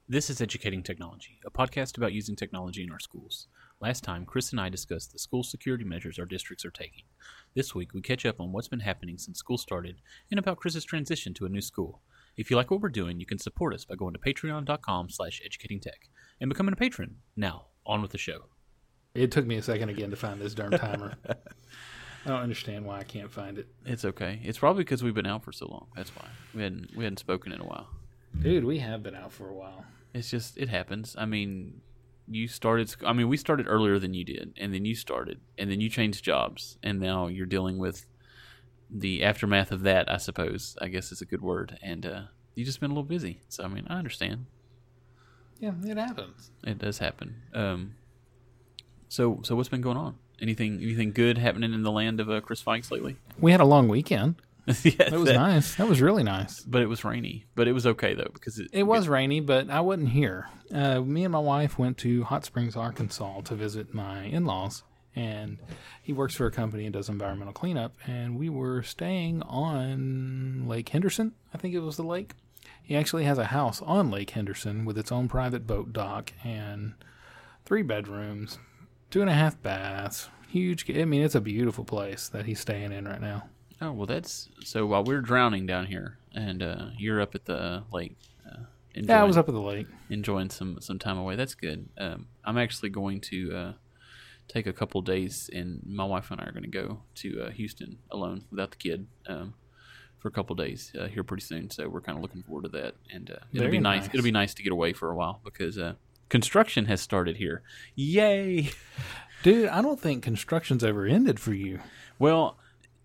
This is Educating Technology, a podcast about using technology in our schools. Last time, Chris and I discussed the school security measures our districts are taking. This week, we catch up on what's been happening since school started and about Chris's transition to a new school. If you like what we're doing, you can support us by going to patreon.com/educatingtech and becoming a patron. Now, on with the show. It took me a second again to find this darn timer. I don't understand why I can't find it. It's okay. It's probably because we've been out for so long. That's why. We hadn't spoken in a while. Dude, we have been out for a while. It's just, it happens. I mean, we started earlier than you did, and then you started, and then you changed jobs, and now you're dealing with the aftermath of that, I suppose, I guess is a good word, and you've just been a little busy. So, I mean, I understand. Yeah, it happens. It does happen. So what's been going on? Anything good happening in the land of Chris Fikes lately? We had a long weekend. Yeah, that was nice. That was really nice. But it was rainy. But it was okay, though, because it was rainy, but I wasn't here. Me and my wife went to Hot Springs, Arkansas to visit my in-laws, and he works for a company and does environmental cleanup, and we were staying on Lake Henderson. I think it was the lake. He actually has a house on Lake Henderson with its own private boat dock and 3 bedrooms, 2.5 baths. Huge. I mean, it's a beautiful place that he's staying in right now. Oh, well, that's... So while we're drowning down here, and you're up at the lake... I was up at the lake. Enjoying some time away. That's good. I'm actually going to take a couple days, and my wife and I are going to go to Houston alone without the kid for a couple days here pretty soon. So we're kind of looking forward to that. And it'll be nice. It'll be nice to get away for a while because construction has started here. Yay! Dude, I don't think construction's ever ended for you. Well...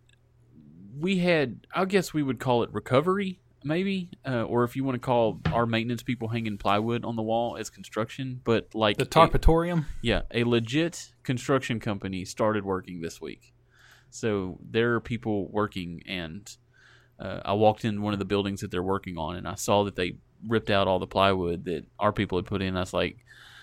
We had, I guess we would call it recovery, maybe, or if you want to call our maintenance people hanging plywood on the wall as construction, but like... The Tarpatorium? A legit construction company started working this week. So there are people working, and I walked in one of the buildings that they're working on, and I saw that they ripped out all the plywood that our people had put in. I was like,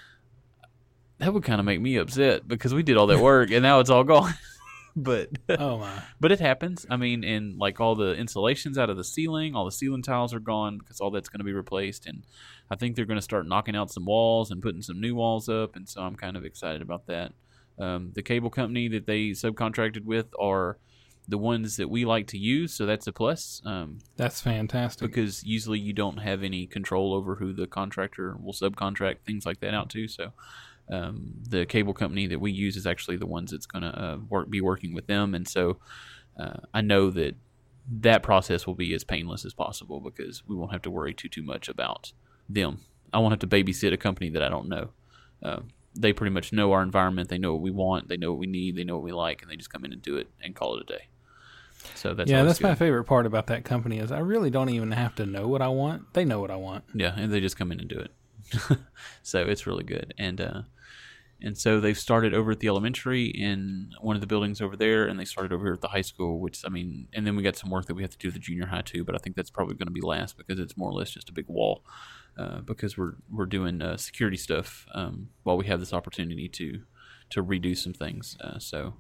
that would kind of make me upset, because we did all that work, and now it's all gone. But oh my! But it happens. I mean, and like all the insulations out of the ceiling, all the ceiling tiles are gone because all that's going to be replaced. And I think they're going to start knocking out some walls and putting some new walls up. And so I'm kind of excited about that. The cable company that they subcontracted with are the ones that we like to use, so that's a plus. That's fantastic because usually you don't have any control over who the contractor will subcontract things like that out to. So. The cable company that we use is actually the ones that's going to be working with them. And so I know that process will be as painless as possible because we won't have to worry too much about them. I won't have to babysit a company that I don't know. They pretty much know our environment. They know what we want. They know what we need. They know what we like. And they just come in and do it and call it a day. So that's good. My favorite part about that company is I really don't even have to know what I want. They know what I want. Yeah, and they just come in and do it. So it's really good. And so they've started over at the elementary in one of the buildings over there, and they started over here at the high school, which, I mean, and then we got some work that we have to do at the junior high too, but I think that's probably going to be last because it's more or less just a big wall because we're doing security stuff while we have this opportunity to redo some things. So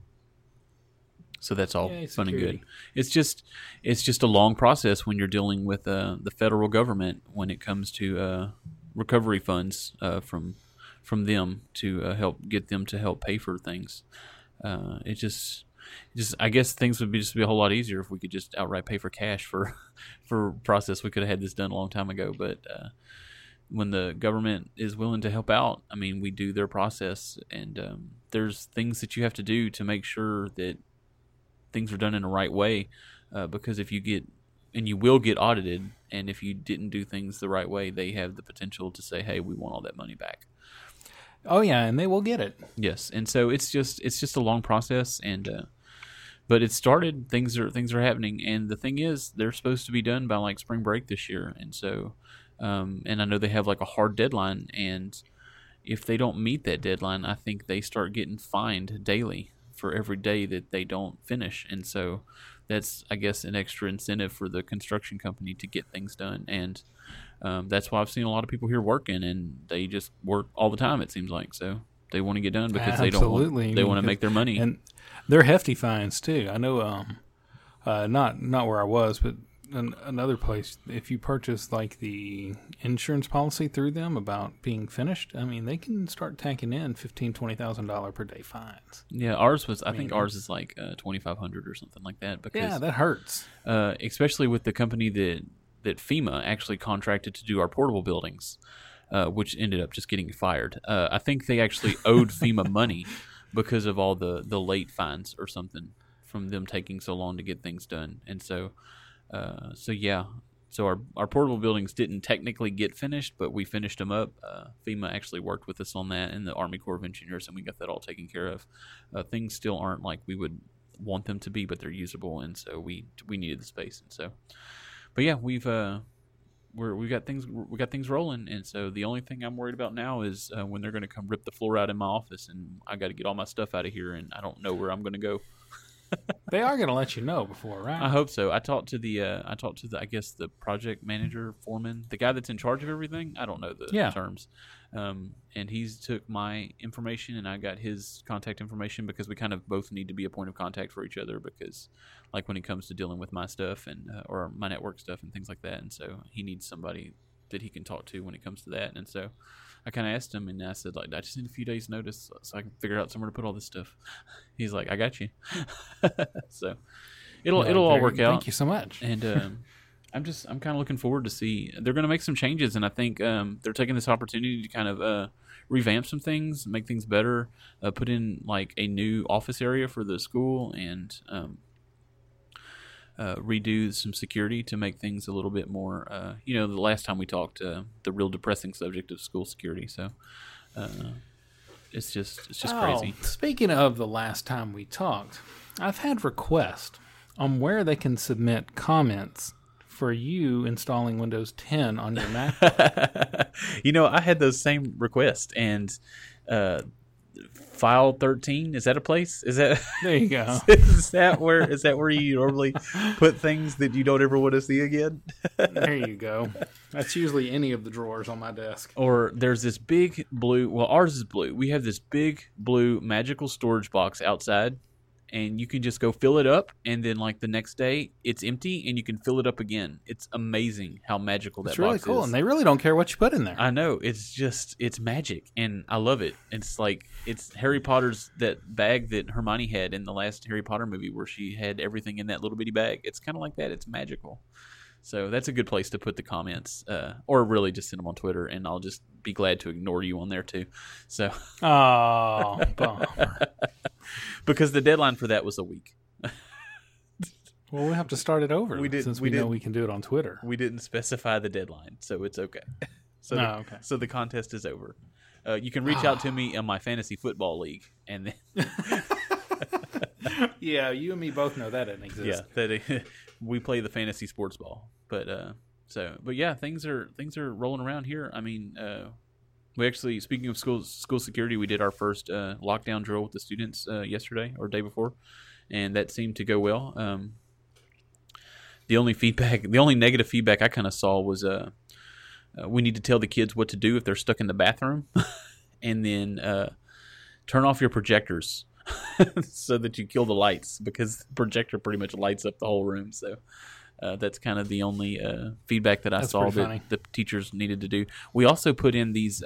that's all fun and good. It's just a long process when you're dealing with the federal government when it comes to recovery funds from them to get them to help pay for things. It just I guess things would be a whole lot easier if we could just outright pay for cash for process. We could have had this done a long time ago, but when the government is willing to help out, I mean, we do their process, and there's things that you have to do to make sure that things are done in the right way, because if you get and you will get audited, and if you didn't do things the right way, they have the potential to say, hey, we want all that money back. Oh yeah, and they will get it. Yes, and so it's just a long process, and but it started. Things are happening, and the thing is, they're supposed to be done by like spring break this year, and so and I know they have like a hard deadline, and if they don't meet that deadline, I think they start getting fined daily for every day that they don't finish, and so that's, I guess, an extra incentive for the construction company to get things done, and that's why I've seen a lot of people here working, and they just work all the time. It seems like so they want to get done because they want to make their money, and they're hefty fines too. I know, not where I was, but another place. If you purchase like the insurance policy through them about being finished, I mean, they can start tacking in $15,000-$20,000 per day fines. Yeah, ours was. I think ours is like 2,500 or something like that. Because Yeah, that hurts. especially with the company that FEMA actually contracted to do our portable buildings, which ended up just getting fired. I think they actually owed FEMA money because of all the late fines or something from them taking so long to get things done. And so our portable buildings didn't technically get finished, but we finished them up. FEMA actually worked with us on that, and the Army Corps of Engineers, and we got that all taken care of. Things still aren't like we would want them to be, but they're usable, and so we needed the space. And so, but yeah, we got things rolling, and so the only thing I'm worried about now is when they're going to come rip the floor out in my office, and I got to get all my stuff out of here, and I don't know where I'm going to go. They are going to let you know before, right? I hope so. I talked to the I guess the project manager, foreman, the guy that's in charge of everything. I don't know the terms, and he's took my information and I got his contact information because we kind of both need to be a point of contact for each other because, like when it comes to dealing with my stuff and or my network stuff and things like that, and so he needs somebody that he can talk to when it comes to that, and so I kind of asked him, and I said, like, I just need a few days' notice so I can figure out somewhere to put all this stuff. He's like, I got you. So it'll all work out. Thank you so much. And I'm kind of looking forward to see. They're going to make some changes, and I think they're taking this opportunity to kind of revamp some things, make things better, put in like a new office area for the school, and redo some security to make things a little bit more, the last time we talked, the real depressing subject of school security. So it's just crazy. Speaking of the last time we talked, I've had requests on where they can submit comments for you installing Windows 10 on your Mac. I had those same requests, and File 13, is that a place? Is that there you go? Is that where you normally put things that you don't ever want to see again? There you go. That's usually any of the drawers on my desk. Or there's this big blue. Well, ours is blue. We have this big blue magical storage box outside, and you can just go fill it up, and then like the next day it's empty, and you can fill it up again. It's amazing how magical that box is. It's really cool, and they really don't care what you put in there. I know. It's magic, and I love it. It's like it's Harry Potter's that bag that Hermione had in the last Harry Potter movie, where she had everything in that little bitty bag. It's kind of like that. It's magical. So that's a good place to put the comments, or really just send them on Twitter, and I'll just be glad to ignore you on there too. So, oh, bummer. Because the deadline for that was a week. Well, we have to start it over since we know we can do it on Twitter. We didn't specify the deadline, so it's okay. So okay. So the contest is over. You can reach out to me in my fantasy football league, and then yeah, you and me both know that doesn't exist. Yeah, we play the fantasy sports ball, but yeah, things are rolling around here. I mean, we actually, speaking of school security, we did our first lockdown drill with the students yesterday or day before, and that seemed to go well. The only negative feedback I kind of saw was we need to tell the kids what to do if they're stuck in the bathroom, and then turn off your projectors so that you kill the lights, because the projector pretty much lights up the whole room. So that's kind of the only feedback that I saw that the teachers needed to do. We also put in these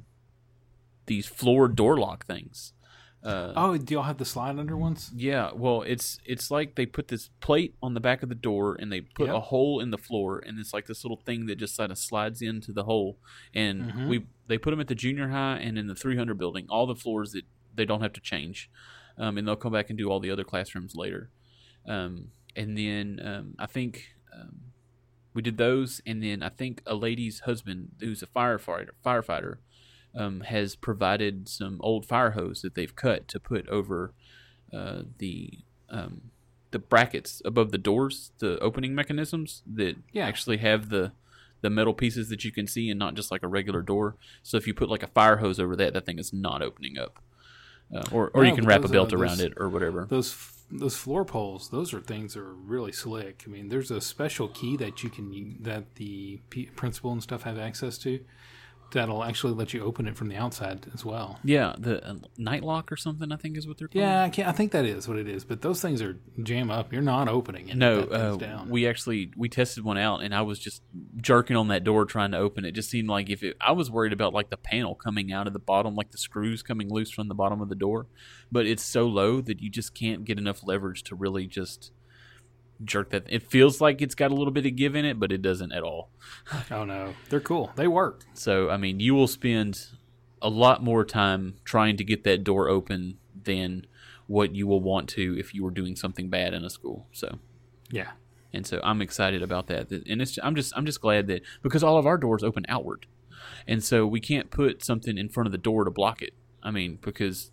floor door lock things. Do y'all have the slide under ones? Yeah, well, it's like they put this plate on the back of the door, and they put a hole in the floor, and it's like this little thing that just kind of slides into the hole. And they put them at the junior high and in the 300 building, all the floors that they don't have to change, and they'll come back and do all the other classrooms later. And then I think we did those, and then I think a lady's husband, who's a firefighter, has provided some old fire hose that they've cut to put over the brackets above the doors, the opening mechanisms that actually have the metal pieces that you can see, and not just like a regular door. So if you put like a fire hose over that thing is not opening up. Or you can wrap a belt around it or whatever. Those floor poles, those are things that are really slick. I mean, there's a special key that that the principal and stuff have access to. that'll actually let you open it from the outside as well. Yeah, the night lock or something, I think is what they're called. Yeah, I think that is what it is. But those things are jam up. You're not opening it. No, we tested one out, and I was just jerking on that door trying to open it. It just seemed like I was worried about like the panel coming out of the bottom, like the screws coming loose from the bottom of the door. But it's so low that you just can't get enough leverage to really just jerk that. It feels like it's got a little bit of give in it, but it doesn't at all. Oh no, they're cool. They work. So I mean, you will spend a lot more time trying to get that door open than what you will want to if you were doing something bad in a school. So yeah, and so I'm excited about that. And I'm just glad that, because all of our doors open outward, and so we can't put something in front of the door to block it. I mean, because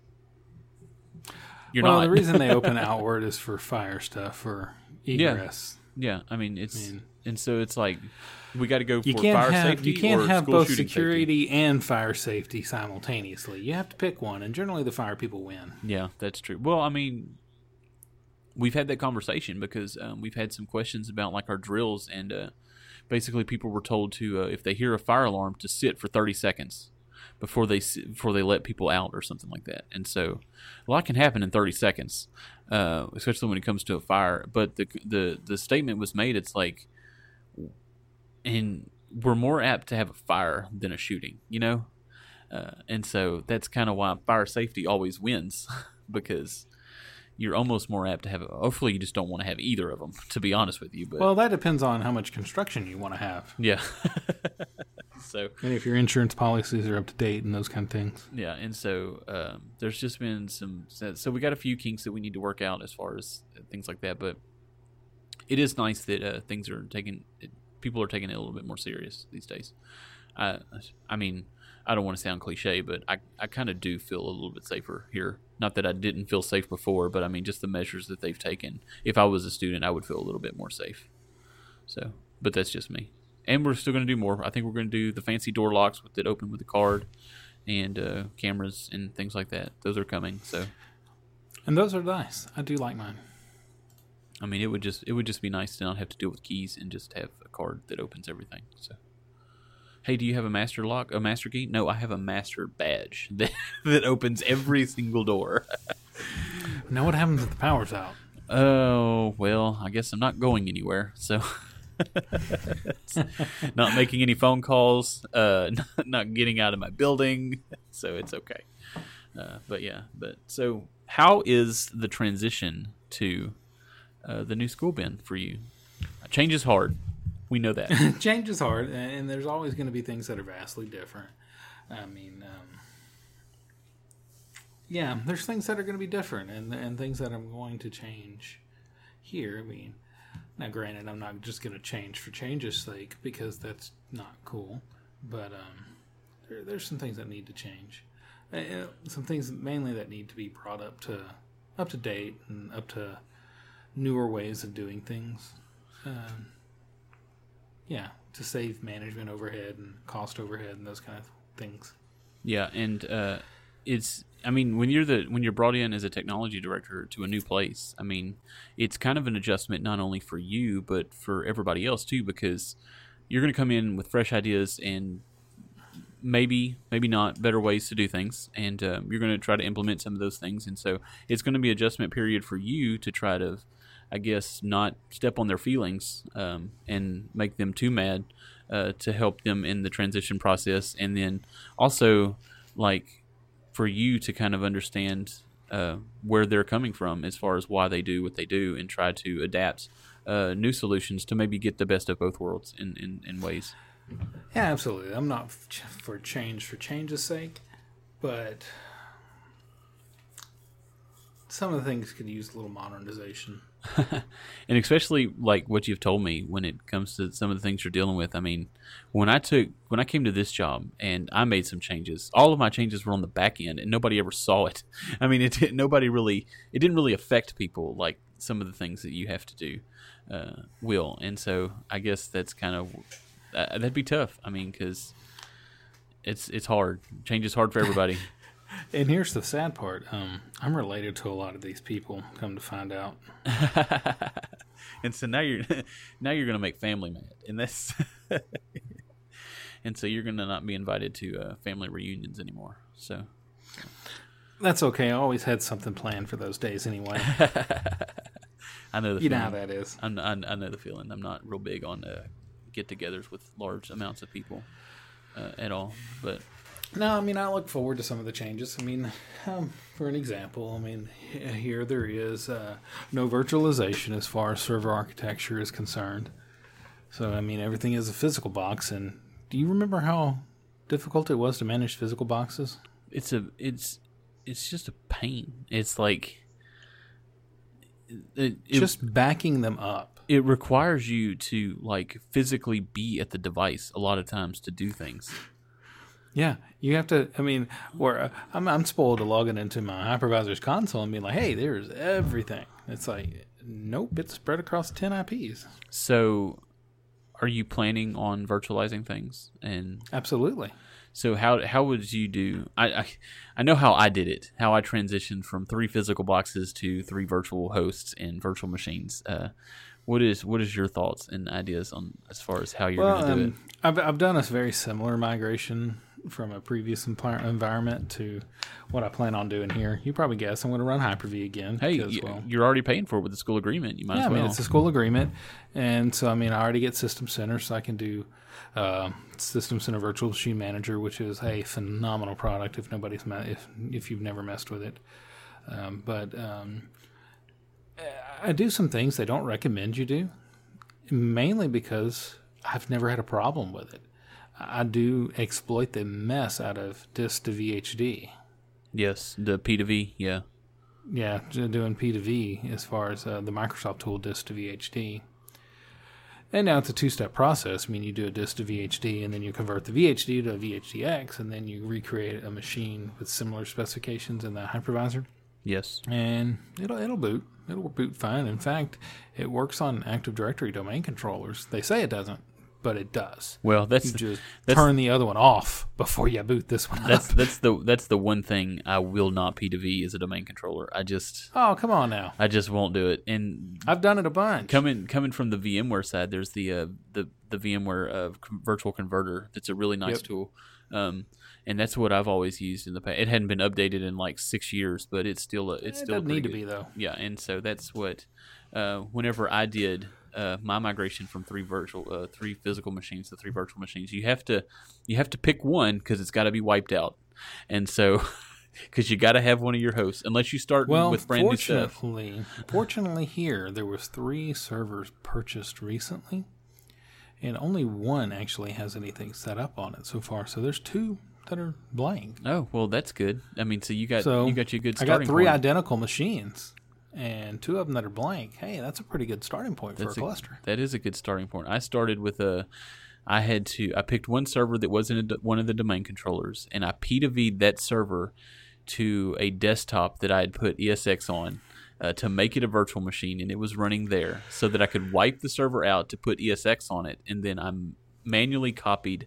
the reason they open outward is for fire stuff or egress. Yeah. I mean, and so it's like we got to go for fire safety. You can't have both security safety and fire safety simultaneously. You have to pick one, and generally the fire people win. Yeah, that's true. Well, I mean, we've had that conversation because we've had some questions about like our drills, and basically people were told to if they hear a fire alarm to sit for 30 seconds before they let people out or something like that. And so a lot can happen in 30 seconds, especially when it comes to a fire. But the statement was made, it's like, and we're more apt to have a fire than a shooting, you know? And so that's kind of why fire safety always wins, because you're almost more apt to have hopefully you just don't want to have either of them, to be honest with you. But well, that depends on how much construction you want to have. Yeah. So, and if your insurance policies are up to date and those kind of things. Yeah, and so there's just been so we got a few kinks that we need to work out as far as things like that. But it is nice that people are taking it a little bit more serious these days. I mean, I don't want to sound cliche, but I kind of do feel a little bit safer here. Not that I didn't feel safe before, but I mean, just the measures that they've taken. If I was a student, I would feel a little bit more safe. So, but that's just me. And we're still going to do more. I think we're going to do the fancy door locks that open with a card, and cameras and things like that. Those are coming. So, and those are nice. I do like mine. I mean, it would just be nice to not have to deal with keys and just have a card that opens everything. So, hey, do you have a master lock, a master key? No, I have a master badge that opens every single door. Now, what happens if the power's out? Oh, well, I guess I'm not going anywhere. So. Not making any phone calls, not getting out of my building, so it's okay. But so how is the transition to the new school been for you? Change is hard. We know that. Change is hard, and there's always going to be things that are vastly different. I mean, yeah, there's things that are going to be different, and things that I'm going to change here. I mean, now, granted, I'm not just going to change for change's sake, because that's not cool. But there's some things that need to change. Some things mainly that need to be brought up to date and up to newer ways of doing things. Yeah, to save management overhead and cost overhead and those kind of things. Yeah, and I mean, when you're brought in as a technology director to a new place, I mean, it's kind of an adjustment not only for you but for everybody else too, because you're going to come in with fresh ideas and maybe not better ways to do things, and you're going to try to implement some of those things, and so it's going to be an adjustment period for you to try to, I guess, not step on their feelings and make them too mad to help them in the transition process, and then also like for you to kind of understand where they're coming from as far as why they do what they do, and try to adapt new solutions to maybe get the best of both worlds in ways. Yeah, absolutely. I'm not for change's sake, but some of the things could use a little modernization. And especially like what you've told me when it comes to some of the things you're dealing with. I mean, when I came to this job and I made some changes, all of my changes were on the back end and nobody ever saw it. I mean, it didn't really affect people like some of the things that you have to do will. And so I guess that's kind of that'd be tough. I mean, because it's hard. Change is hard for everybody. And here's the sad part. I'm related to a lot of these people, come to find out. And so now you're going to make family mad. And that's and so you're going to not be invited to family reunions anymore. So That's okay. I always had something planned for those days anyway. I know the You feeling. know how that is. I know the feeling. I'm not real big on get-togethers with large amounts of people at all. But No, I mean, I look forward to some of the changes. I mean, for an example, I mean, here there is no virtualization as far as server architecture is concerned. So, I mean, everything is a physical box. And do you remember how difficult it was to manage physical boxes? it's just a pain. It's like Just backing them up. it requires you to like physically be at the device a lot of times to do things. Yeah, you have to. I mean, where I'm spoiled to logging into my hypervisor's console and being like, "Hey, there's everything." It's like, nope, it's spread across 10 IPs. So, are you planning on virtualizing things? And Absolutely. so, how would you do? I know how I did it. How I transitioned from 3 physical boxes to 3 virtual hosts and virtual machines. What is your thoughts and ideas on as far as how you're going to do it? I've done a very similar migration from a previous environment to what I plan on doing here. You probably guess I'm going to run Hyper-V again. Hey, because, you're already paying for it with the school agreement. You might yeah, as well. I mean, it's a school agreement. And so, I mean, I already get System Center, so I can do System Center Virtual Machine Manager, which is a phenomenal product if you've never messed with it. But I do some things they don't recommend you do, mainly because I've never had a problem with it. I do exploit the mess out of disk to VHD. Yes, the P to V, yeah. Yeah, doing P to V as far as the Microsoft tool disk to VHD. And now it's a 2-step process. I mean, you do a disk to VHD, and then you convert the VHD to a VHDX, and then you recreate a machine with similar specifications in the hypervisor. Yes. And it'll boot. It'll boot fine. In fact, it works on Active Directory domain controllers. They say it doesn't, but it does. Well, You just turn the other one off before you boot this one up. that's the one thing I will not P to V is a domain controller. Oh, come on now. I just won't do it. And I've done it a bunch. coming from the VMware side, there's the VMware virtual converter. That's a really nice tool. And that's what I've always used in the past. It hadn't been updated in like 6 years, but it's still It doesn't need to be, though. Yeah, and so that's what whenever I did my migration from 3 physical machines to 3 virtual machines, you have to pick one because it's got to be wiped out, and so because you got to have one of your hosts unless you start with brand new stuff. Fortunately, here there was 3 servers purchased recently, and only one actually has anything set up on it so far. So there's 2 that are blank. Oh well, that's good. I mean, so you got you a good starting I got 3 point. identical machines. And 2 of them that are blank. Hey, that's a pretty good starting point for a cluster. That is a good starting point. I started with I picked one server that wasn't one of the domain controllers, and I P to V'd that server to a desktop that I had put ESX on to make it a virtual machine, and it was running there so that I could wipe the server out to put ESX on it, and then I manually copied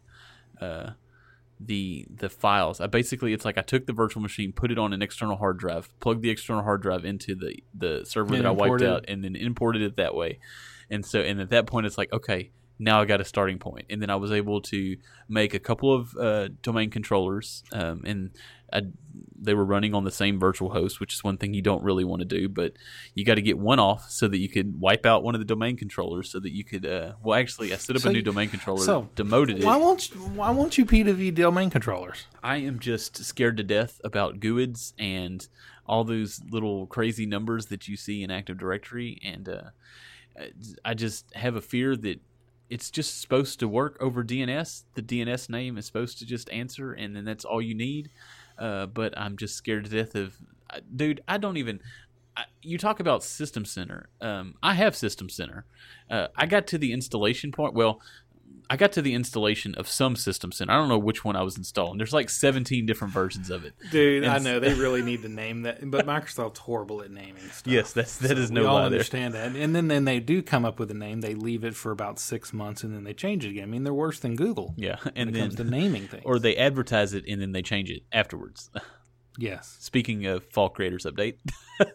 the files. It's like I took the virtual machine, put it on an external hard drive, plugged the external hard drive into the server that I wiped out, and then imported it that way. And at that point, it's like, okay, now I got a starting point. And then I was able to make a couple of domain controllers, and they were running on the same virtual host, which is one thing you don't really want to do, but you got to get one off so that you could wipe out one of the domain controllers so that you could, actually I set up a new domain controller, demoted it. Why won't you P to V domain controllers? I am just scared to death about GUIDs and all those little crazy numbers that you see in Active Directory, and I just have a fear that it's just supposed to work over DNS. The DNS name is supposed to just answer, and then that's all you need. But I'm just scared to death of, dude. I don't even. You talk about System Center. I have System Center. I got to the installation point. Well, I got to the installation of some System Center. I don't know which one I was installing. There's like 17 different versions of it. Dude, I know they really need to name that, but Microsoft's horrible at naming stuff. Yes, that is no lie. We all understand that. And then they do come up with a name, they leave it for about 6 months, and then they change it again. I mean, they're worse than Google. Yeah, and when it comes to naming things. Or they advertise it and then they change it afterwards. Yes. Speaking of Fall Creators Update,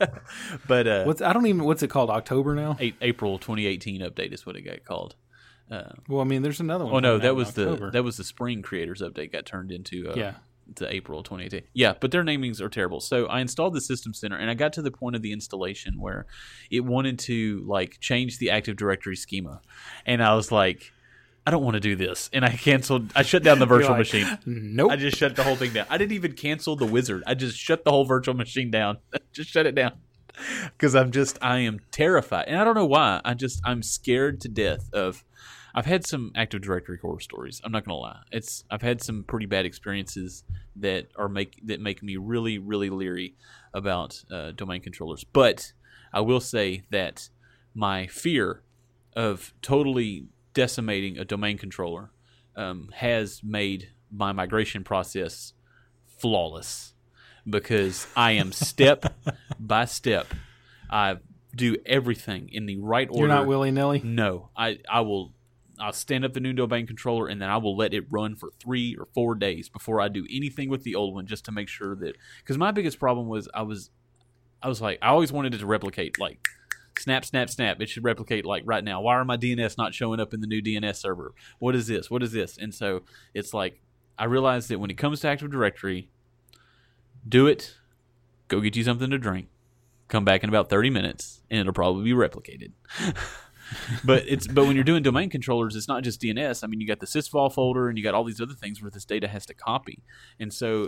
but what's it called? October now? April 2018 update is what it got called. Well, I mean, there's another one. Oh no, coming out in that October. was the spring creators update got turned into Yeah. to April 2018. Yeah, but their namings are terrible. So I installed the System Center, and I got to the point of the installation where it wanted to like change the Active Directory schema, and I was like, I don't want to do this, and I shut down the virtual like, machine. Nope. I just shut the whole thing down. I didn't even cancel the wizard. I just shut the whole virtual machine down. Just shut it down. Because I am terrified. And I don't know why. I'm scared to death of, I've had some Active Directory horror stories. I'm not going to lie. I've had some pretty bad experiences that make me really, really leery about domain controllers. But I will say that my fear of totally decimating a domain controller has made my migration process flawless, because I am step by step. I do everything in the right order. You're not willy-nilly? No, I'll stand up the new domain controller, and then I will let it run for 3 or 4 days before I do anything with the old one, just to make sure that, because my biggest problem was I was like, I always wanted it to replicate like snap, snap, snap. It should replicate like right now. Why are my DNS not showing up in the new DNS server? What is this? What is this? And so it's like, I realized that when it comes to Active Directory, do it, go get you something to drink, come back in about 30 minutes, and it'll probably be replicated. But when you're doing domain controllers, it's not just DNS. I mean, you got the sysvol folder, and you got all these other things where this data has to copy. And so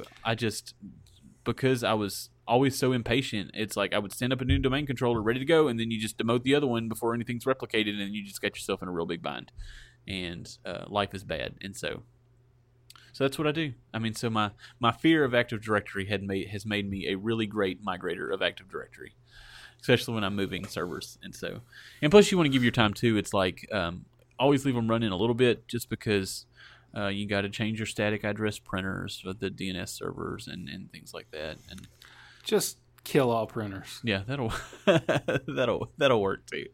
because I was always so impatient, it's like I would stand up a new domain controller ready to go, and then you just demote the other one before anything's replicated, and you just got yourself in a real big bind. And life is bad. And so that's what I do. I mean, so my fear of Active Directory has made me a really great migrator of Active Directory, especially when I'm moving servers. And plus you want to give your time too. It's like always leave them running a little bit, just because you got to change your static address printers for the DNS servers and things like that. And just kill all printers. yeah, that'll work too.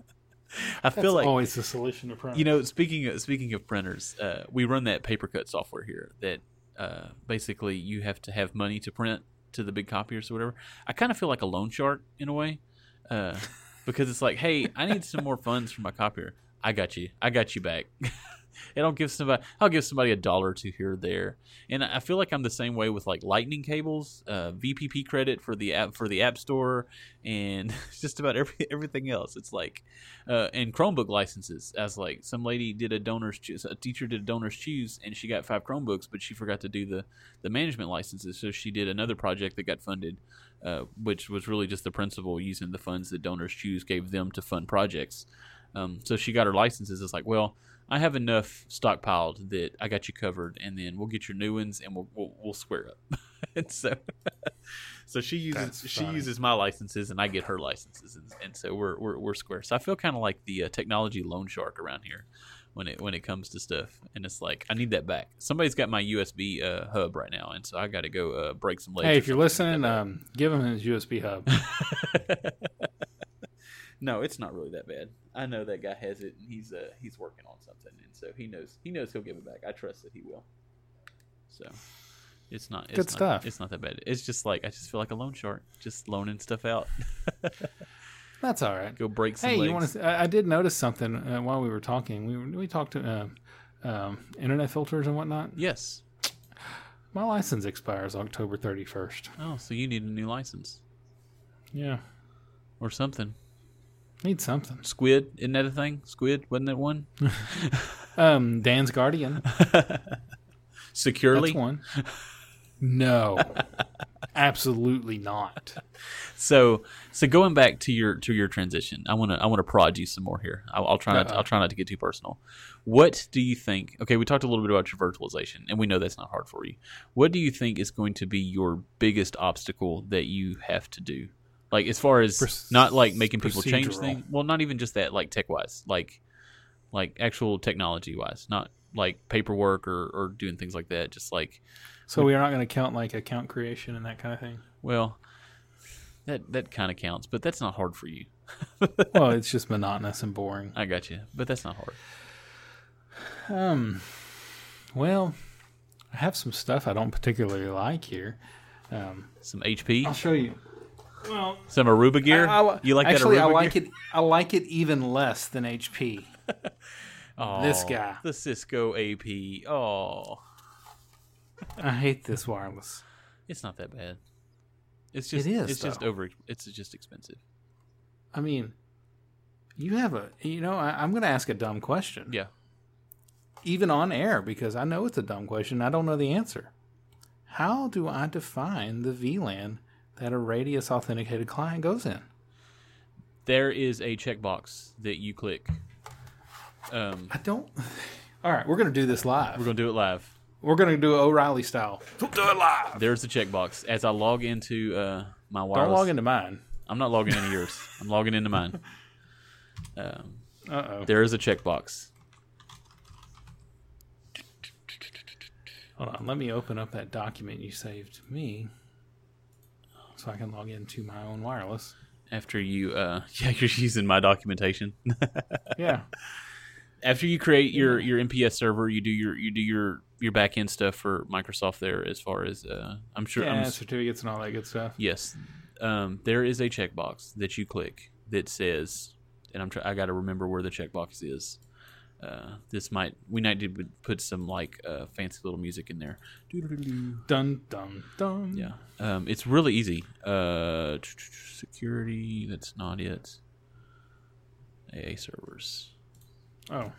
I feel like always the solution to printers. You know, speaking of printers, we run that PaperCut software here that basically you have to have money to print to the big copiers or whatever. I kind of feel like a loan shark in a way, because it's like, hey, I need some more funds for my copier. I got you back. And I'll give somebody $1 or $2 here or there. And I feel like I'm the same way with like lightning cables, VPP credit for the app store, and just about everything else. It's like, and Chromebook licenses. As like some lady did a teacher did a donor's choose, and she got 5 Chromebooks, but she forgot to do the management licenses. So she did another project that got funded, which was really just the principal using the funds that donors choose gave them to fund projects. So she got her licenses. It's like, well, I have enough stockpiled that I got you covered, and then we'll get your new ones, and we'll square up. And so she uses my licenses, and I get her licenses, and so we're square. So I feel kind of like the technology loan shark around here when it comes to stuff, and it's like I need that back. Somebody's got my USB hub right now, and so I got to go break some legs. Hey, if you're listening, give him his USB hub. No, it's not really that bad. I know that guy has it, and he's working on something, and so he knows he'll give it back. I trust that he will. So it's not good stuff. It's not that bad. It's just like I just feel like a loan shark, just loaning stuff out. That's all right. Go break some legs. I did notice something while we were talking. We talked to internet filters and whatnot. Yes. My license expires October 31st. Oh, so you need a new license. Yeah. Or something. Need something. Squid, isn't that a thing? Squid, wasn't that one? Dan's Guardian. Securely? That's one. No. Absolutely not. So going back to your transition, I want to prod you some more here. I'll try not to get too personal. What do you think? Okay, we talked a little bit about your virtualization, and we know that's not hard for you. What do you think is going to be your biggest obstacle that you have to do? Like as far as not like making people change things. Well, not even just that, like tech wise, like actual technology wise, not like paperwork or doing things like that. Just like. So we are not going to count like account creation and that kind of thing. Well, that kind of counts, but that's not hard for you. Well, it's just monotonous and boring. I got you, but that's not hard. Well, I have some stuff I don't particularly like here. Some HP. I'll show you. Well, some Aruba gear. You like actually, that Aruba I like gear? it. I like it even less than HP. Oh, This guy. the Cisco AP. Oh, I hate this wireless. it's not that bad. It's just It is, It's just though. It's just expensive. I mean, you have I'm going to ask a dumb question. Yeah. Even on air, because I know it's a dumb question. I don't know the answer. How do I define the VLAN that a Radius authenticated client goes in? There is a checkbox that you click. I don't. All right, we're going to do this live. We're gonna do it live. We're going to do it O'Reilly style. We'll do it live. There's the checkbox. As I log into my wireless, Don't log into mine. I'm not logging into yours. I'm logging into mine. Uh-oh. There is a checkbox. Hold on. Let me open up that document you saved to me so I can log into my own wireless. After you, you're using my documentation. Yeah. After you create your MPS server, you do your back end stuff for Microsoft there. As far as I'm sure, Yeah, certificates and all that good stuff. yes, there is a checkbox that you click that says, and I got to remember where the checkbox is. We might need to put some like fancy little music in there. Dun, dun, dun. Yeah, it's really easy. Security, that's not it. AA servers. Oh,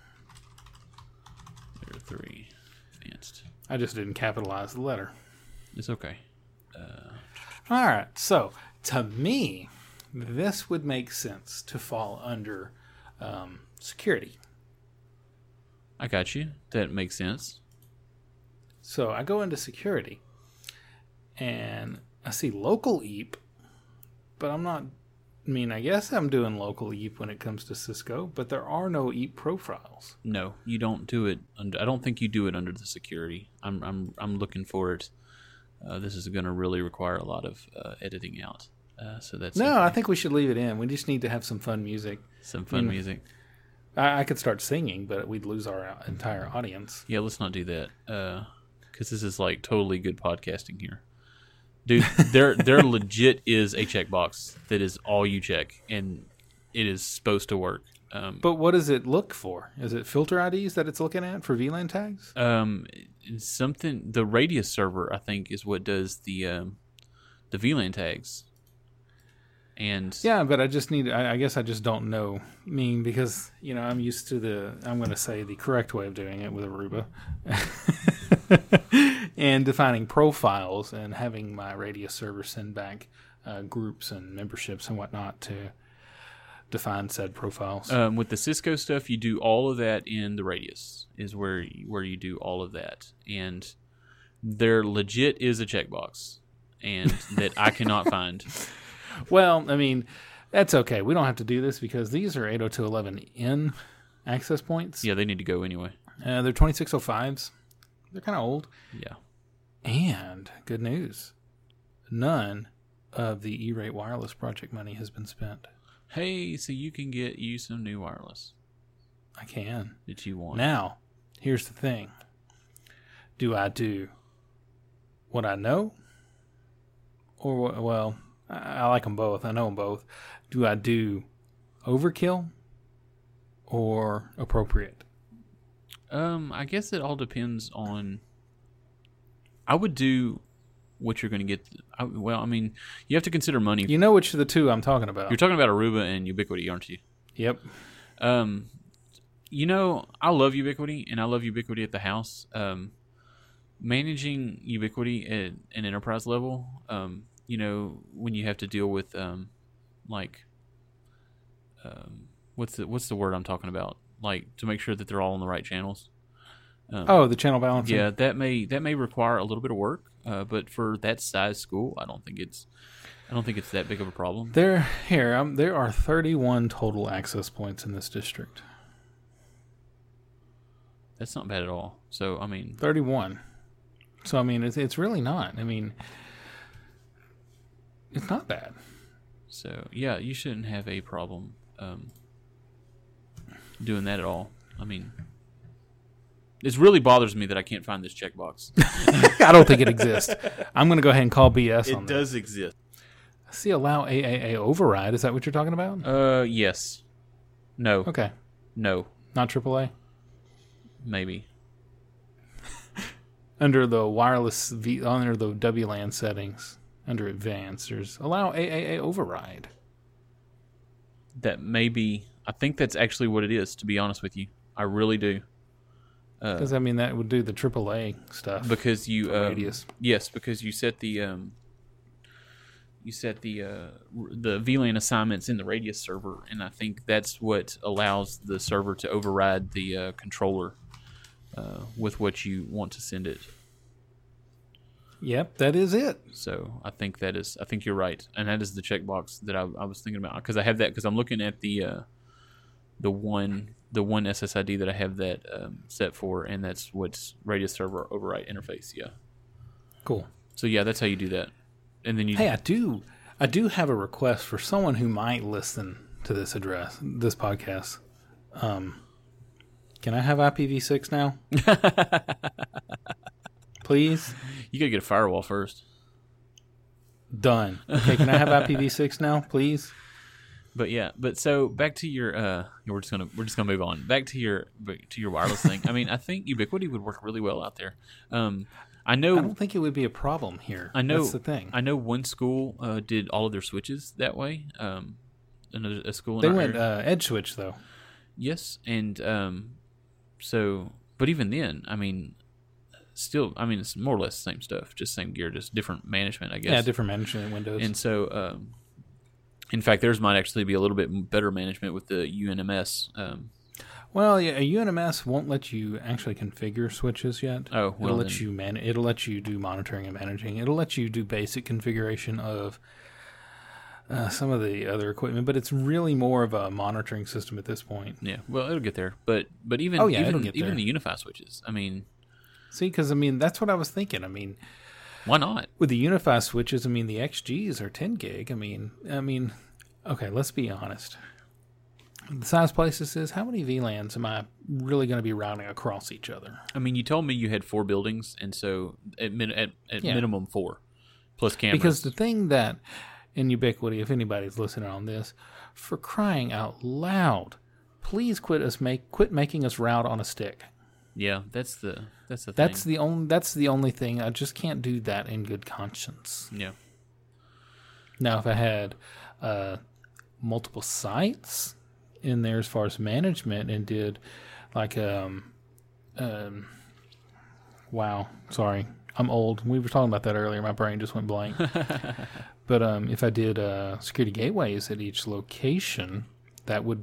There are 3 advanced. I just didn't capitalize the letter. It's okay. All right. So, to me, this would make sense to fall under security. I got you. That makes sense. So, I go into security, and I see local EAP, but I'm not... I mean, I guess I'm doing local EAP when it comes to Cisco, but there are no EAP profiles. No, you don't do it. I don't think you do it under the security. I'm looking for it. This is going to really require a lot of editing out. So that's No, okay. I think we should leave it in. We just need to have some fun music. Some fun music. I could start singing, but we'd lose our entire audience. Yeah, let's not do that. Because this is like totally good podcasting here. Dude, there legit is a checkbox that is all you check, and it is supposed to work. But what does it look for? Is it filter IDs that it's looking at for VLAN tags? It's something. The Radius server, I think, is what does the VLAN tags. And Yeah, but I just need. I guess I just don't know. I mean, because I'm used to I'm going to say the correct way of doing it with Aruba, and defining profiles and having my Radius server send back groups and memberships and whatnot to define said profiles. with the Cisco stuff, you do all of that in the Radius. Is where you do all of that, and there legit is a checkbox, and that I cannot find. Well, I mean, that's okay. We don't have to do this because these are 802.11n access points. Yeah, they need to go anyway. They're 2605s. They're kind of old. Yeah. And good news, none of the E-Rate Wireless project money has been spent. Hey, so you can get you some new wireless I can. that you want. Now, here's the thing. Do I do what I know? Or, well, I like them both. I know them both. Do I do overkill or appropriate? I guess it all depends on. I would do what you're going to get. Well, I mean, you have to consider money. You know which of the two I'm talking about. You're talking about Aruba and Ubiquity, aren't you? Yep. I love Ubiquity, and I love Ubiquity at the house. Managing Ubiquity at an enterprise level, when you have to deal with, what's the word I'm talking about? Like, to make sure that they're all on the right channels. The channel balancing. Yeah, that may require a little bit of work, but for that size school, I don't think it's that big of a problem. There are 31 total access points in this district. That's not bad at all. So, I mean, 31. So, I mean, it's really not. I mean, it's not bad. so yeah, you shouldn't have a problem doing that at all. I mean, it really bothers me that I can't find this checkbox. I don't think it exists. I'm going to go ahead and call BS on that. It does exist. I see allow AAA override. Is that what you're talking about? Yes. No. Okay. No. Not AAA? maybe. Under the wireless under the WLAN settings, under advanced, there's allow AAA override. That may be. I think that's actually what it is. To be honest with you, I really do. Because I mean that would do the AAA stuff. Because you radius. Yes, because you set the VLAN assignments in the radius server, and I think that's what allows the server to override the controller with what you want to send it. Yep, that is it. So I think you're right, and that is the checkbox that I was thinking about, because I have that, because I'm looking at the one SSID that I have that set for, and that's what's radius server override interface. Yeah. Cool. So yeah, that's how you do that. And then you. Hey, I do have a request for someone who might listen to this podcast. Can I have IPv6 now? Please? You gotta get a firewall first. Done. Okay, can I have IPv6 now, please? But yeah, so back to your we're just gonna move on. Back to your wireless thing. I mean, I think Ubiquiti would work really well out there. I don't think it would be a problem here. I know that's the thing. I know one school did all of their switches that way. A school. They went edge switch though. Yes, and but even then, I mean, still, I mean, it's more or less the same stuff, just same gear, just different management, I guess. Yeah, different management windows. And so, in fact, theirs might actually be a little bit better management with the UNMS. Well, yeah, a UNMS won't let you actually configure switches yet. Oh, well, it'll let you do monitoring and managing. It'll let you do basic configuration of some of the other equipment, but it's really more of a monitoring system at this point. Yeah, well, it'll get there, but even it'll get even there. the Unify switches. I mean, see, because I mean that's what I was thinking. I mean, why not? With the Unify switches, I mean the XGs are 10 gig. I mean, okay, let's be honest. The size place this is, how many VLANs am I really going to be routing across each other? I mean, you told me you had 4 buildings, and so at minimum 4 plus cameras. Because the thing that in Ubiquiti, if anybody's listening on this, for crying out loud, please quit making us route on a stick. Yeah, that's the thing. That's the only thing. I just can't do that in good conscience. Yeah. Now, if I had multiple sites in there as far as management and did like wow, sorry, I'm old. We were talking about that earlier. My brain just went blank. But if I did security gateways at each location, that would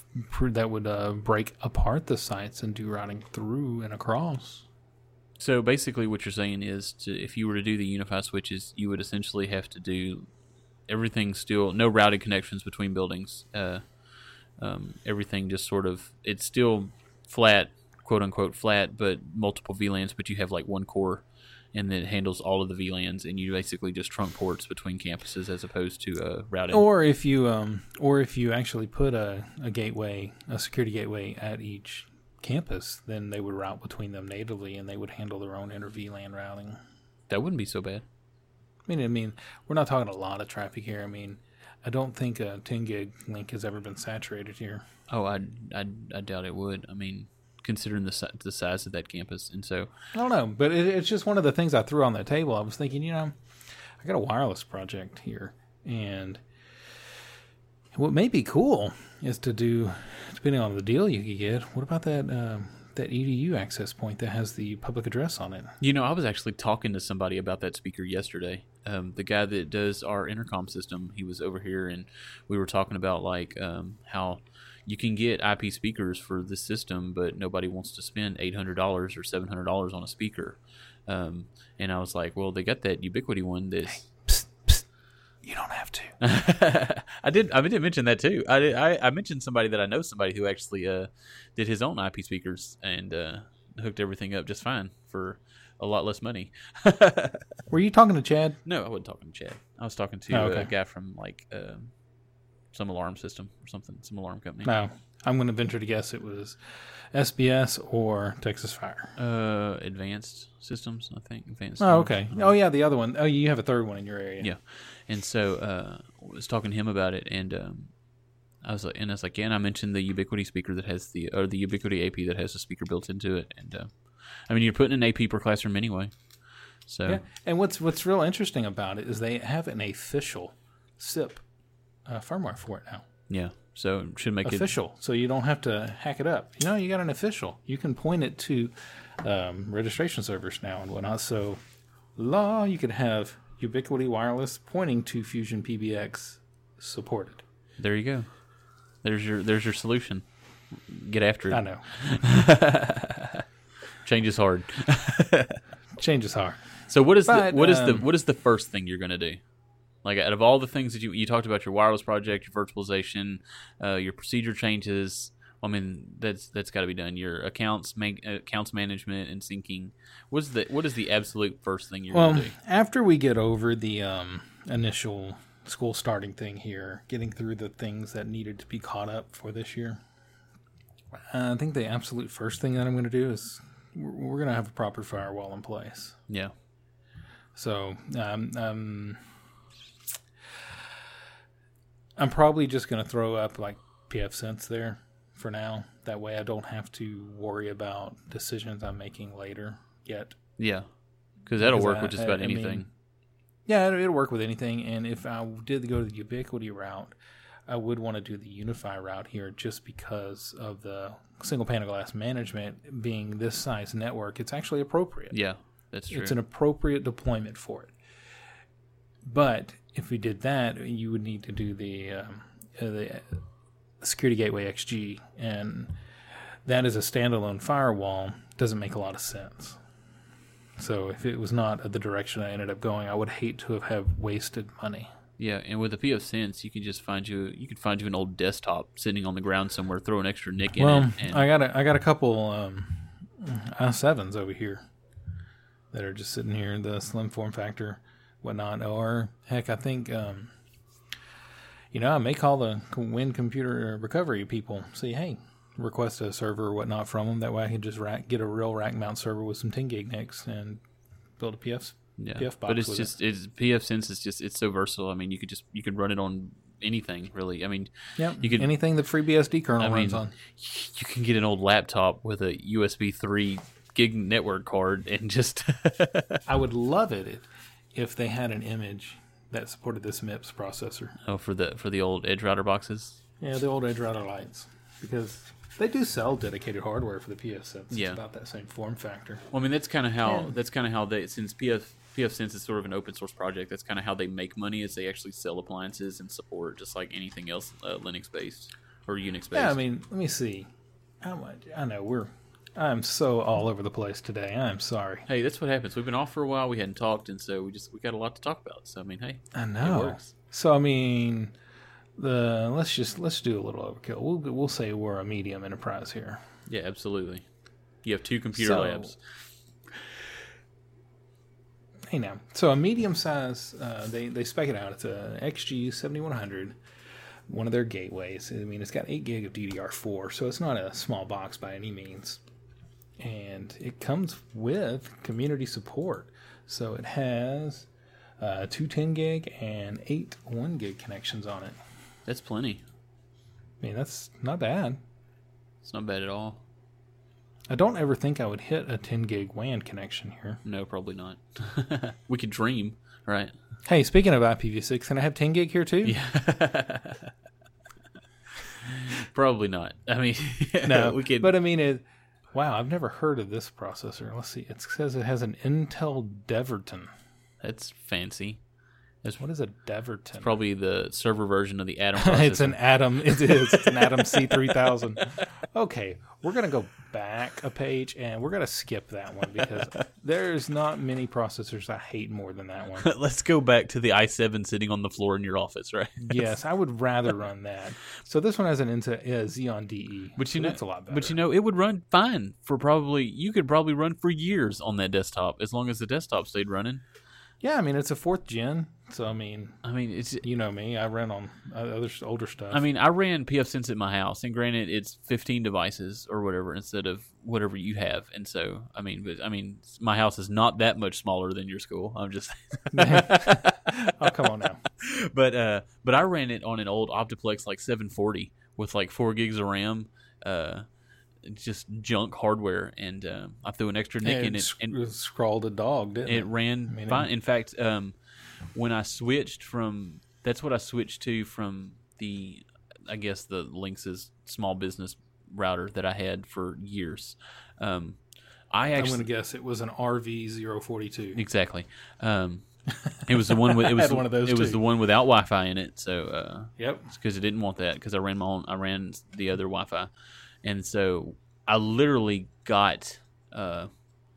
break apart the sites and do routing through and across. So basically, what you're saying is, if you were to do the Unify switches, you would essentially have to do everything still, no routed connections between buildings. Everything just sort of, it's still flat, quote unquote flat, but multiple VLANs, but you have like one core, and then it handles all of the VLANs, and you basically just trunk ports between campuses as opposed to routing. Or if you actually put a gateway, a security gateway at each campus, then they would route between them natively, and they would handle their own inter VLAN routing. That wouldn't be so bad. I mean, we're not talking a lot of traffic here. I mean, I don't think a 10 gig link has ever been saturated here. Oh, I doubt it would. I mean, considering the size of that campus, and so I don't know, but it's just one of the things I threw on the table. I was thinking, I got a wireless project here, and what may be cool is to do, depending on the deal you could get. What about that EDU access point that has the public address on it? I was actually talking to somebody about that speaker yesterday. The guy that does our intercom system, he was over here, and we were talking about how you can get IP speakers for this system, but nobody wants to spend $800 or $700 on a speaker. And I was like, well, they got that Ubiquiti one. Hey, psst, you don't have to. I did mention that too. I mentioned somebody that I know, somebody who actually did his own IP speakers and hooked everything up just fine for a lot less money. Were you talking to Chad? No, I wasn't talking to Chad. I was talking to a guy from some alarm system or something, some alarm company. No, I'm going to venture to guess it was SBS or Texas Fire. Advanced Systems, I think. Advanced. Oh, okay. Oh, yeah, the other one. Oh, you have a third one in your area. Yeah. And so I was talking to him about it, and I was like, yeah, and I mentioned the Ubiquity speaker that has the Ubiquity AP that has a speaker built into it, and I mean, you're putting an AP per classroom anyway. So Yeah, and what's real interesting about it is they have an official SIP firmware for it now. yeah, so it should make Official, so you don't have to hack it up. You got an official. You can point it to registration servers now and whatnot. So, you could have Ubiquity Wireless pointing to Fusion PBX supported. There you go. There's your solution. Get after it. I know. Change is hard. Change is hard. So what is the first thing you're going to do? Like, out of all the things that you talked about, your wireless project, your virtualization, your procedure changes. I mean, that's got to be done. Your accounts management and syncing. What is the absolute first thing you're going to do? After we get over the initial school starting thing here, getting through the things that needed to be caught up for this year, I think the absolute first thing that I'm going to do is we're going to have a proper firewall in place. Yeah. So I'm probably just going to throw up like pfSense there for now. That way I don't have to worry about decisions I'm making later yet. Yeah. Because that'll work with just about anything. I mean, yeah, it'll work with anything. And if I did go to the Ubiquity route, I would want to do the Unify route here just because of the single pane of glass management being this size network. It's actually appropriate. Yeah, that's true. It's an appropriate deployment for it. But if we did that, you would need to do the Security Gateway XG, and that is a standalone firewall. Doesn't make a lot of sense. So if it was not the direction I ended up going, I would hate to have wasted money. Yeah, and with the pfSense, you can just find you an old desktop sitting on the ground somewhere, throw an extra NIC in it. Well, I got a couple i7s over here that are just sitting here in the slim form factor, whatnot. Or heck, I think I may call the Win Computer Recovery people, say, hey, request a server or whatnot from them. That way I can just get a real rack mount server with some 10 gig NICs and build a PF box. But it's pfSense is just, it's so versatile. I mean, you could run it on anything really. I mean, you could anything the FreeBSD kernel runs on. You can get an old laptop with a USB 3 gig network card and just. I would love it if they had an image that supported this MIPS processor. Oh, for the old Edge router boxes. Yeah, the old Edge router lights, because they do sell dedicated hardware for the pfSense. Yeah. It's about that same form factor. Well, I mean, that's kind of how they, since pfSense is sort of an open source project, that's kind of how they make money, is they actually sell appliances and support just like anything else Linux based or Unix based. Yeah, I mean, let me see. How much? I know I'm so all over the place today. I'm sorry. Hey, that's what happens. We've been off for a while. We hadn't talked, and so we got a lot to talk about. So I mean, hey, I know. It works. So I mean, let's do a little overkill. We'll say we're a medium enterprise here. Yeah, absolutely. You have 2 computer labs. Hey now, so a medium size, they spec it out. It's a XG 7100, one of their gateways. I mean, it's got 8 gig of DDR4, so it's not a small box by any means. And it comes with community support. So it has 2 10 gig and 8 1 gig connections on it. That's plenty. I mean, that's not bad. It's not bad at all. I don't ever think I would hit a 10 gig WAN connection here. No, probably not. We could dream, right? Hey, speaking of IPv6, can I have 10 gig here too? Yeah. Probably not. I mean, no, we could. But I mean, wow, I've never heard of this processor. Let's see. It says it has an Intel Deverton. That's fancy. What is a Deverton? It's probably the server version of the Atom processor. It's an Atom. It is. It's an Atom C3000. Okay, we're going to go back a page, and we're going to skip that one because there's not many processors I hate more than that one. Let's go back to the i7 sitting on the floor in your office, right? Yes, I would rather run that. So this one has an Intel Xeon DE, but that's a lot better. But it would run fine for you could probably run for years on that desktop as long as the desktop stayed running. Yeah, I mean, it's a 4th gen, so I mean, it's. you know me, I run on other older stuff. I mean, I ran pfSense at my house, and granted, it's 15 devices or whatever instead of whatever you have, and so my house is not that much smaller than your school. I'm just. Oh, come on now. But I ran it on an old Optiplex like 740 with like 4 gigs of RAM. Just junk hardware, and I threw an extra NIC in it, and it scrawled a dog, didn't it? It ran fine. In fact, when I switched that's what I switched to from the Linksys small business router that I had for years. I'm going to guess it was an RV042. Exactly. It was the one with one of those. It was the one without Wi-Fi in it. So yep, because I didn't want that because I ran the other Wi-Fi. And so I literally got 10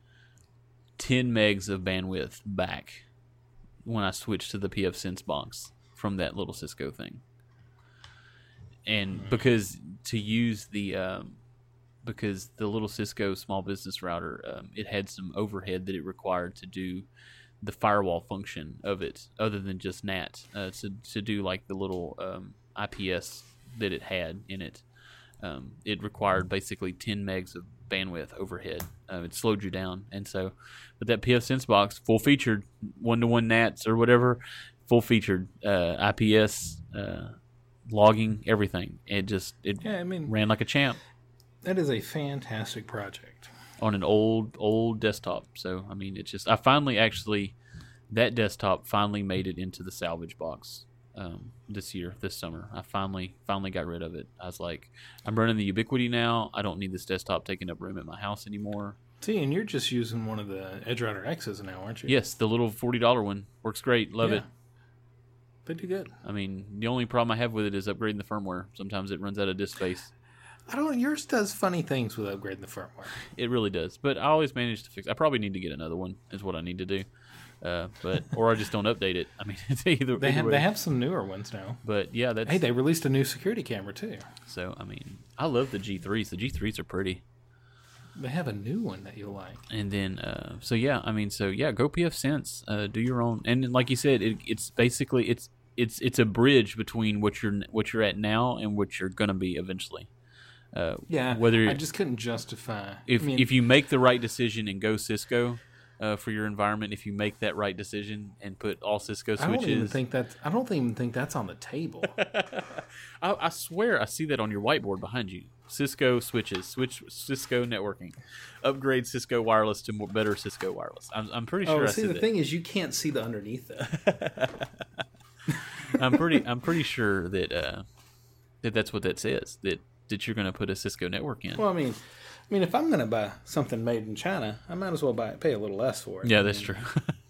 megs of bandwidth back when I switched to the pfSense box from that little Cisco thing. And because the little Cisco small business router, it had some overhead that it required to do the firewall function of it, other than just NAT, to do like the little IPS that it had in it. It required basically 10 megs of bandwidth overhead. It slowed you down. And so, but that pfSense box, full featured, 1-to-1 NATs or whatever, full featured IPS, logging, everything. It ran like a champ. That is a fantastic project. On an old desktop. So, I mean, that desktop finally made it into the salvage box. This summer, I finally got rid of it. I was like, I'm running the Ubiquiti now. I don't need this desktop taking up room at my house anymore. See, and you're just using one of the EdgeRouter X's now, aren't you? Yes, the little $40 one works great. Love it. They do good. I mean, the only problem I have with it is upgrading the firmware. Sometimes it runs out of disk space. Yours does funny things with upgrading the firmware. It really does, but I always manage to fix. I probably need to get another one. Is what I need to do. Or I just don't update it. I mean, it's either they have some newer ones now. But yeah, they released a new security camera too. So I mean, I love the G3s. The G3s are pretty. They have a new one that you'll like. And then, go pfSense. Do your own. And like you said, it's basically it's a bridge between what you're at now and what you're gonna be eventually. I just couldn't justify. If you make the right decision and go Cisco. For your environment, if you make that right decision and put all Cisco switches, I don't even think that's on the table. I swear I see that on your whiteboard behind you. Cisco switches, Cisco networking, upgrade Cisco wireless to better Cisco wireless. I'm pretty sure. The thing is, you can't see the underneath that. I'm pretty sure that that's what that says. That you're going to put a Cisco network in. Well, I mean, if I'm going to buy something made in China, I might as well pay a little less for it. Yeah, that's true.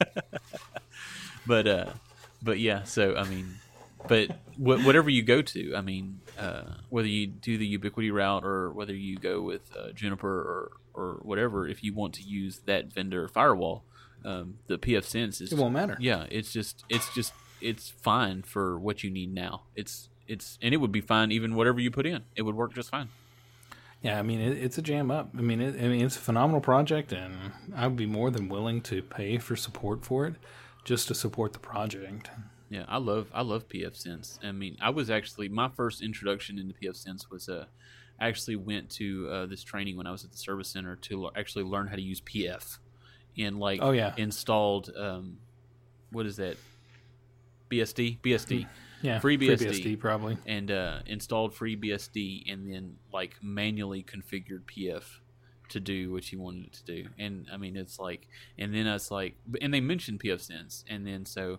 But yeah. So I mean, but whatever you go to, I mean, whether you do the Ubiquiti route or whether you go with Juniper or whatever, if you want to use that vendor firewall, the pfSense is. It won't matter. Yeah, it's fine for what you need now. And it would be fine even whatever you put in. It would work just fine. Yeah, I mean, it's a jam up. I mean, it's a phenomenal project, and I would be more than willing to pay for support for it, just to support the project. Yeah, I love pfSense. I mean, I was actually my first introduction into pfSense was I actually went to this training when I was at the service center to actually learn how to use PF, and installed what is that? BSD. Yeah, FreeBSD probably. And installed FreeBSD and then manually configured PF to do what you wanted it to do. And I mean, it's like, and then I was like, and they mentioned pfSense, and then so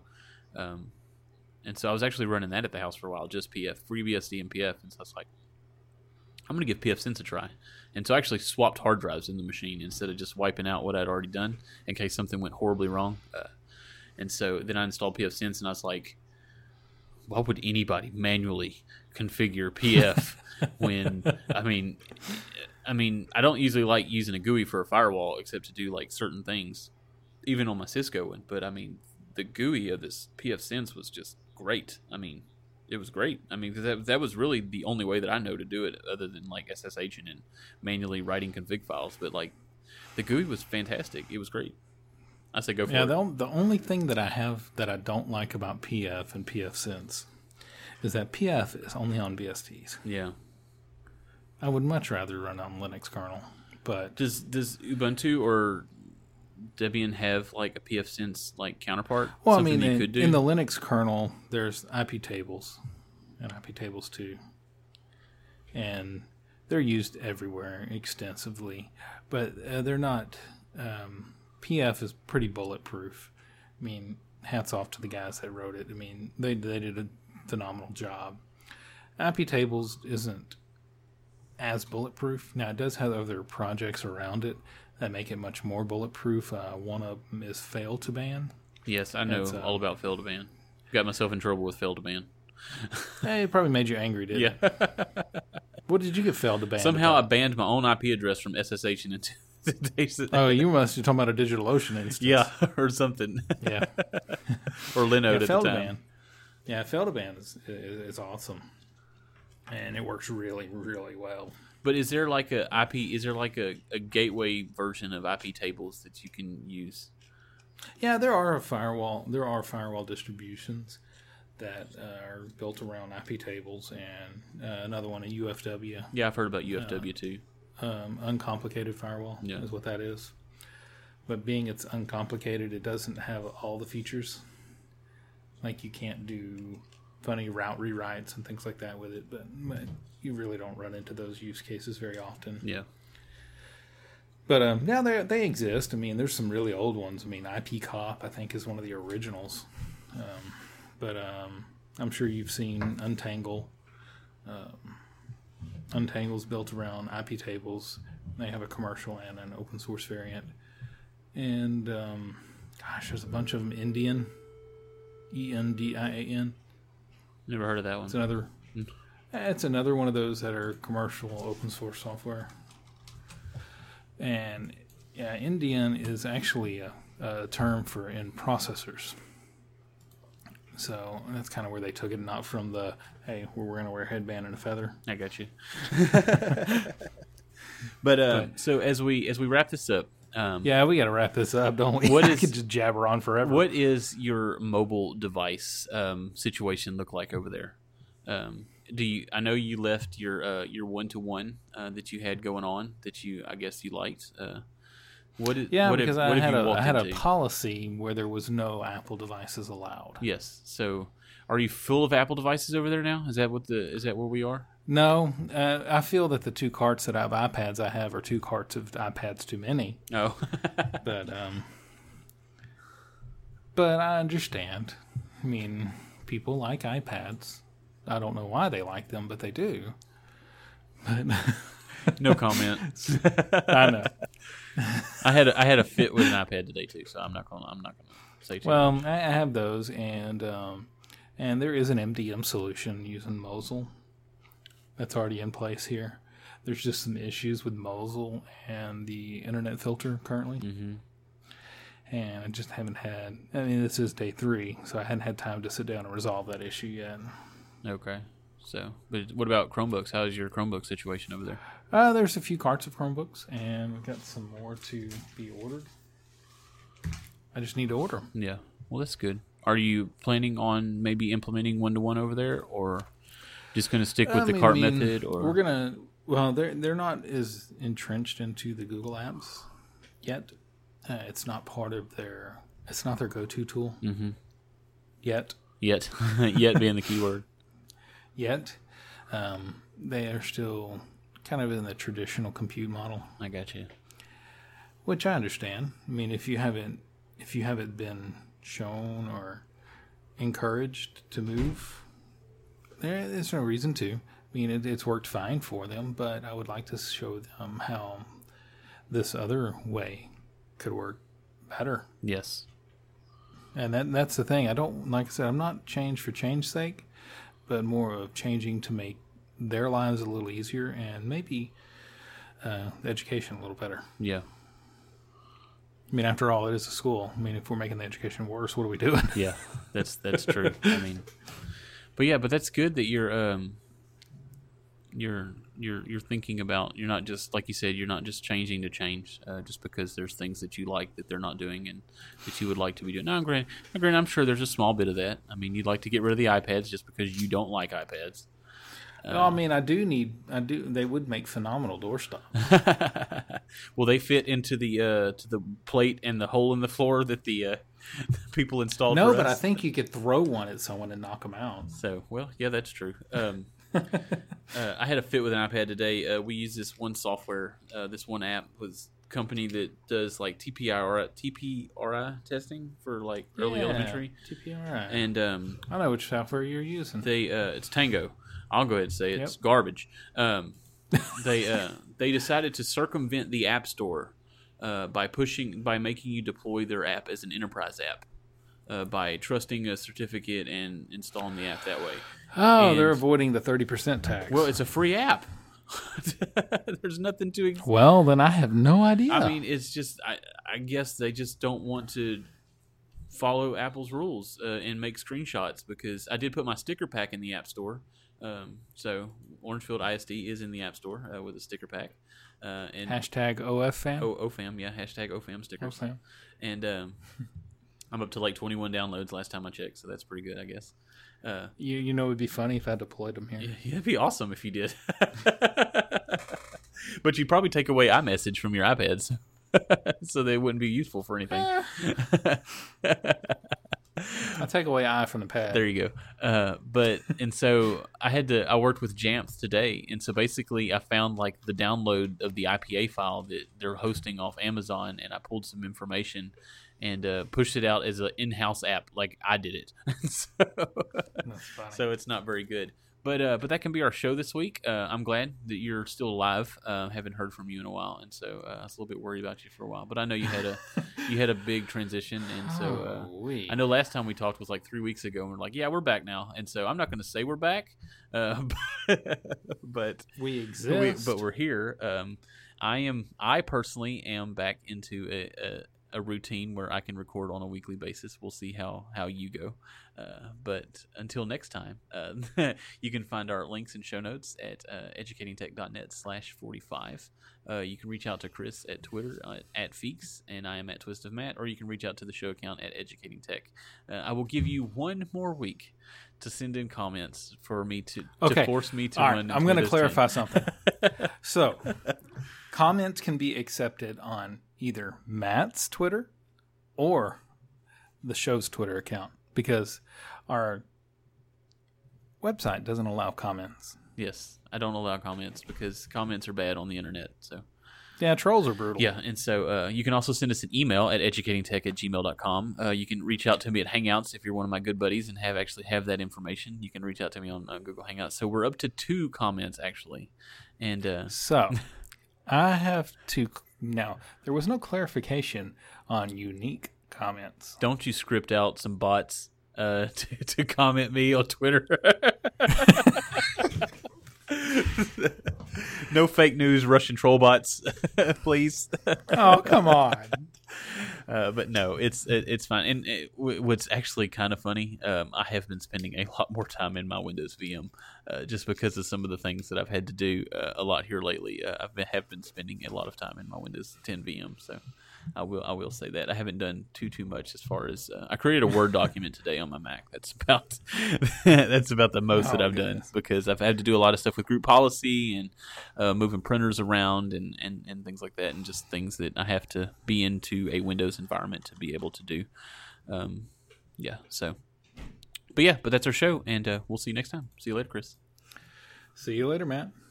I was actually running that at the house for a while, just PF, FreeBSD and PF, and so I was like, I'm gonna give pfSense a try. And so I actually swapped hard drives in the machine instead of just wiping out what I'd already done in case something went horribly wrong. And so then I installed pfSense, and I was like, why would anybody manually configure PF when I mean I don't usually like using a GUI for a firewall except to do certain things, even on my Cisco one. But I mean, the GUI of this pfSense was just great. I mean, it was great. I mean, that was really the only way that I know to do it, other than SSHing and manually writing config files. But the GUI was fantastic. It was great. I say go for Yeah, it. the only thing that I have that I don't like about PF and PF Sense is that PF is only on BSTs. Yeah. I would much rather run on Linux kernel, but Does Ubuntu or Debian have like a PFSense like counterpart? well, I Something mean, you could do? in the Linux kernel, there's IP tables and IP tables 2, and they're used everywhere extensively, but they're not. PF is pretty bulletproof. I mean, hats off to the guys that wrote it. I mean, they did a phenomenal job. IP tables isn't as bulletproof. Now, it does have other projects around it that make it much more bulletproof. One of them is Fail to Ban. Yes, I know all about fail to ban. Got myself in trouble with fail to ban. Hey, it probably made you angry, didn't it? What did you get failed to ban? Somehow I banned my own IP address from SSH and into Oh, you must be talking about a DigitalOcean instance. yeah, or something. Yeah. Or Linode at the fail to time. ban. Yeah, fail to ban is awesome. And it works really, really well. But is there like a IP? Is there like a gateway version of IP tables that you can use? Yeah, there are firewall distributions that are built around IP tables, and another one, a UFW, Yeah, I've heard about UFW too. uncomplicated firewall Yeah. is what that is. But being it's uncomplicated, it doesn't have all the features. Like you can't do funny route rewrites and things like that with it, but you really don't run into those use cases very often. Yeah. But yeah, they exist. I mean, there's some really old ones. I mean, IPCOP, I think, is one of the originals. But I'm sure you've seen Untangle. Untangle's built around IP tables. They have a commercial and an open source variant. And, gosh, there's a bunch of them. Indian. ENDIAN. Never heard of that one. It's another one of those that are commercial open source software. And yeah, Indian is actually a term for in processors. So that's kind of where they took it, not from the, hey, we're going to wear a headband and a feather. I got you. But so as we wrap this up, Yeah, we got to wrap this up, don't we? What I is- could just jabber on forever. what is your mobile device situation look like over there? Do you? I know you left your 1-to-1 that you had going on that I guess you liked. What is? Yeah, what because have, what have you walked I had a into? policy where there was no Apple devices allowed. Yes. So, are you full of Apple devices over there now? Is that where we are? No, I feel that the 2 carts that I have iPads I have are 2 carts of iPads too many. Oh. But I understand. I mean, people like iPads. I don't know why they like them, but they do. But No comment. I know. I had a fit with an iPad today too, so I'm not gonna say too much. Well, I have those, and there is an MDM solution using Mosel that's already in place here. There's just some issues with Mosel and the internet filter currently. Mm-hmm. And I just haven't had. I mean, this is day 3, so I hadn't had time to sit down and resolve that issue yet. Okay. So, but what about Chromebooks? How's your Chromebook situation over there? There's a few carts of Chromebooks, and we've got some more to be ordered. I just need to order them. Yeah. Well, that's good. Are you planning on maybe implementing 1-to-1 over there, or just going to stick with the cart method? Or we're gonna. Well, they're not as entrenched into the Google apps yet. It's not part of their. It's not their go-to tool yet. yet being the keyword. Yet, they are still kind of in the traditional compute model, I got you. which I understand. I mean, if you haven't been shown or encouraged to move, there's no reason to. I mean, it's worked fine for them, but I would like to show them how this other way could work better. Yes. And that's the thing. I don't, like I said, I'm not change for change's sake, but more of changing to make their lives a little easier and maybe the education a little better. Yeah. I mean, after all, it is a school. I mean, if we're making the education worse, what are we doing? Yeah. That's true. I mean, but that's good that you're you're thinking about. You're not just, like you said, you're not just changing to change just because there's things that you like that they're not doing and that you would like to be doing. Now, granted, I'm sure there's a small bit of that. I mean, you'd like to get rid of the iPads just because you don't like iPads. Well, I mean, they would make phenomenal doorstops. Will they fit into the plate and the hole in the floor that the people installed? No, for but us? I think you could throw one at someone and knock them out. So, well, yeah, that's true. I had a fit with an iPad today. We use this one software, this one app was company that does like TPRI testing for like early elementary. TPRI. And I know which software you're using. it's Tango. I'll go ahead and say it's garbage. They decided to circumvent the App Store by making you deploy their app as an enterprise app by trusting a certificate and installing the app that way. Oh, And- they're avoiding the 30% tax. Well, it's a free app. There's nothing to. Well, then I have no idea. I mean, it's just. I guess they just don't want to follow Apple's rules and make screenshots because I did put my sticker pack in the App Store. So Orangefield ISD is in the App Store with a sticker pack. And hashtag OFFam. OFAM, yeah, hashtag OFAM stickers. OFAM. And I'm up to like 21 downloads last time I checked, so that's pretty good, I guess. You know, it would be funny if I deployed them here. Yeah, it'd be awesome if you did. But you'd probably take away iMessage from your iPads, so they wouldn't be useful for anything. I'll take away I from the pad. There you go. And so I worked with Jamf today, and so basically I found like the download of the IPA file that they're hosting off Amazon, and I pulled some information and pushed it out as an in-house app, like I did it. That's funny. So it's not very good. But that can be our show this week. I'm glad that you're still alive. Haven't heard from you in a while, and so I was a little bit worried about you for a while. But I know you had a big transition, and so I know last time we talked was like 3 weeks ago, and we're like, yeah, we're back now. And so I'm not going to say we're back, but we exist. but we're here. I personally am back into a routine where I can record on a weekly basis. We'll see how you go. But until next time, you can find our links and show notes at educatingtech.net/45. You can reach out to Chris at Twitter at Feeks, and I am at Twist of Matt, or you can reach out to the show account at Educating Tech. I will give you one more week to send in comments for me to force me to All run. right, I'm going to Windows clarify 10. something. So, comments can be accepted on either Matt's Twitter or the show's Twitter account because our website doesn't allow comments. Yes, I don't allow comments because comments are bad on the internet. So Yeah, trolls are brutal. yeah, and so you can also send us an email at educatingtech@gmail.com. You can reach out to me at Hangouts if you're one of my good buddies and have that information. You can reach out to me on Google Hangouts. So we're up to 2 comments actually, and So, I have to... Now, there was no clarification on unique comments. don't you script out some bots to comment me on Twitter. No fake news Russian troll bots, please. Oh, come on. But no, it's fine. And what's actually kind of funny, I have been spending a lot more time in my Windows VM just because of some of the things that I've had to do a lot here lately. Have been spending a lot of time in my Windows 10 VM, so I will say that I haven't done too much as far as I created a Word document today on my Mac. That's about the most that I've done because I've had to do a lot of stuff with group policy and moving printers around and things like that, and just things that I have to be into a Windows environment to be able to do. But that's our show, and we'll see you next time. See you later, Chris. See you later, Matt.